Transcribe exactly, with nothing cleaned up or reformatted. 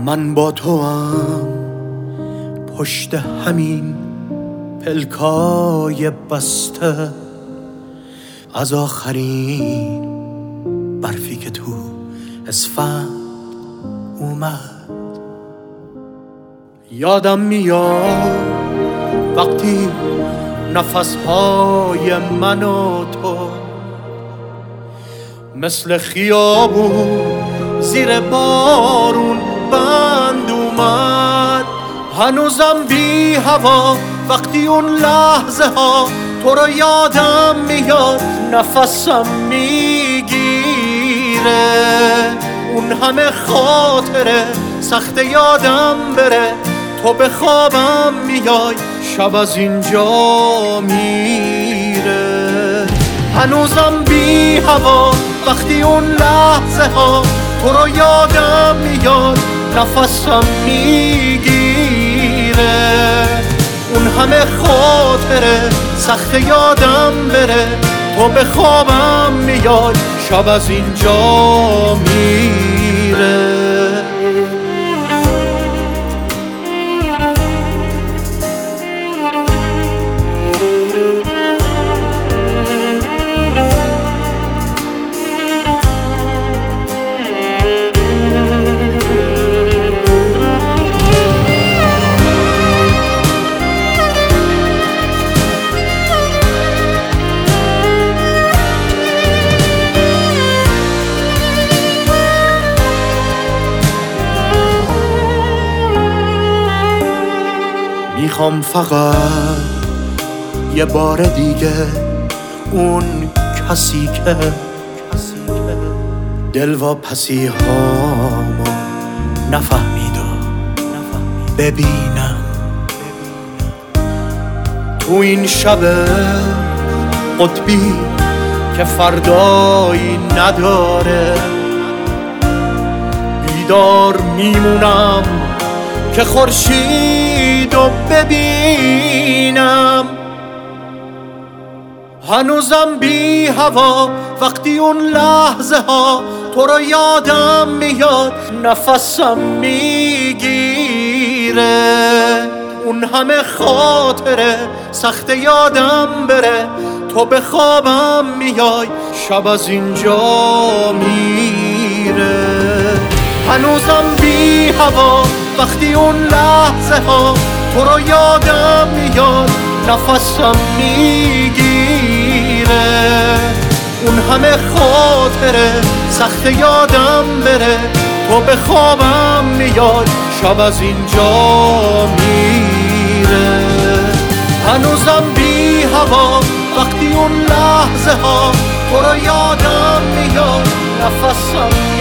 من با تو هم پشت همین پلکای بسته، از آخرین برفی که تو اسفند اومد. یادم میاد وقتی نفسهای من و تو مثل خیابون زیر بارون بند اومد. هنوزم بی هوا وقتی اون لحظه ها تو رو یادم میاد، نفسم میگیره. اون همه خاطره سخت یادم بره، تو به خوابم میای شب از اینجا میره. هنوزم بی هوا وقتی اون لحظه ها تو رو یادم میاد، نفسم میگیره. اون همه خاطره سخت یادم بره، تو به خوابم میای شب از اینجا میره. میخوام فقط یه بار دیگه اون کسی که دلواپسی هامو نفهمیدم ببینم. تو این شب قطبی که فردایی نداره، بیدار میمونم که خورشید رو ببینم. هنوزم بی هوا وقتی اون لحظه ها تو رو یادم میاد، نفسم میگیره. اون همه خاطره سخت یادم بره، تو به خوابم میای شب از اینجا میره. هنوزم بی هوا وقتی اون لحظه ها تو رو یادم میاد، نفسم میگیره. اون همه خاطره سخت یادم بره، تو به خوابم میاد شب از اینجا میره. هنوزم بی هوا وقتی اون لحظه ها تو رو یادم میاد، نفسم